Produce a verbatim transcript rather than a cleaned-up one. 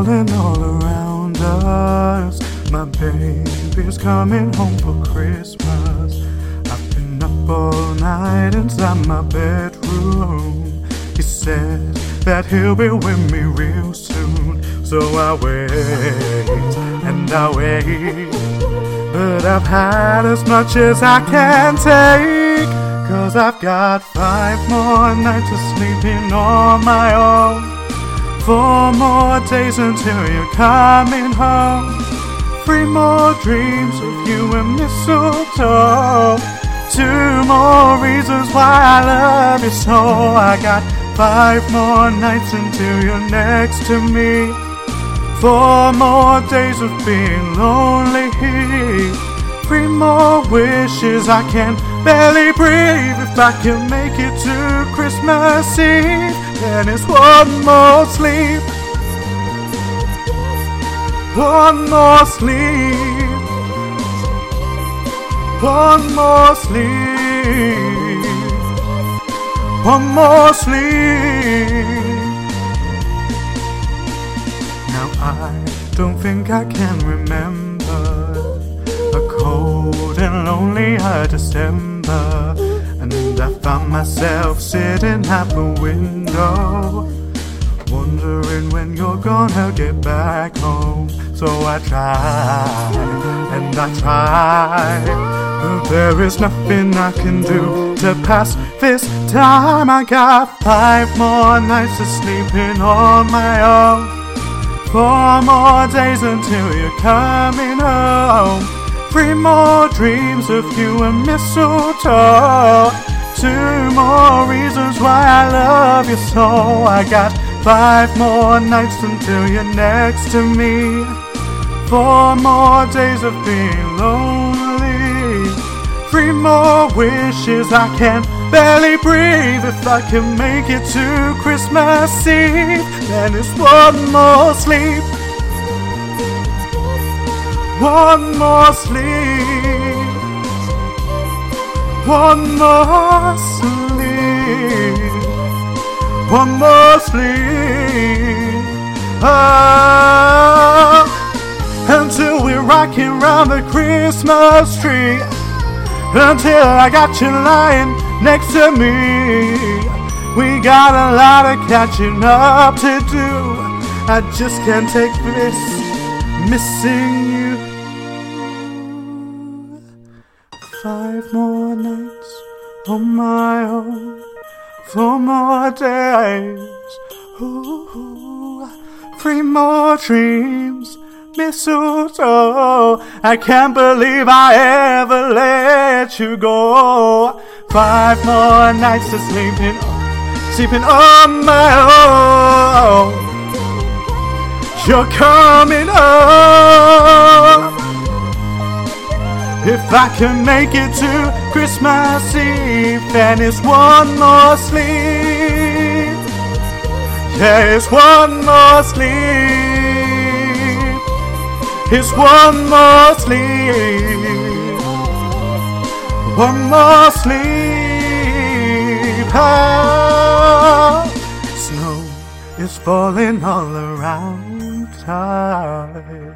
falling all around us. My baby's coming home for Christmas. I've been up all night inside my bedroom. He said that he'll be with me real soon. So I wait and I wait, but I've had as much as I can take. Cause I've got five more nights of sleeping on my own. Four more days until you're coming home. Three more dreams of you and mistletoe. Two more reasons why I love you so. I got five more nights until you're next to me. Four more days of being lonely. Three more wishes, I can barely breathe. If I can make it to Christmas Eve, then it's one more sleep. One more sleep. One more sleep. One more sleep. Now I don't think I can remember a cold and lonely hot December, and I found myself sitting at the window, wondering when you're gonna get back home. So I tried and I tried, but there is nothing I can do to pass this time. I got five more nights of sleeping on my own. Four more days until you're coming home. Three more dreams of you and mistletoe. Two more reasons why I love you so. I got five more nights until you're next to me. Four more days of being lonely. Three more wishes, I can barely breathe. If I can make it to Christmas Eve, then it's one more sleep. One more sleep. One more sleep. One more sleep. Oh, until we're rocking round the Christmas tree. Until I got you lying next to me. We got a lot of catching up to do. I just can't take this missing you. Five more nights on my own. Four more days. Ooh, three more dreams. Mistletoe. I can't believe I ever let you go. Five more nights of sleeping, sleeping on my own. You're coming home. If I can make it to Christmas Eve, then it's one more sleep. Yeah, it's one more sleep. It's one more sleep. One more sleep. Ah, snow is falling all around time.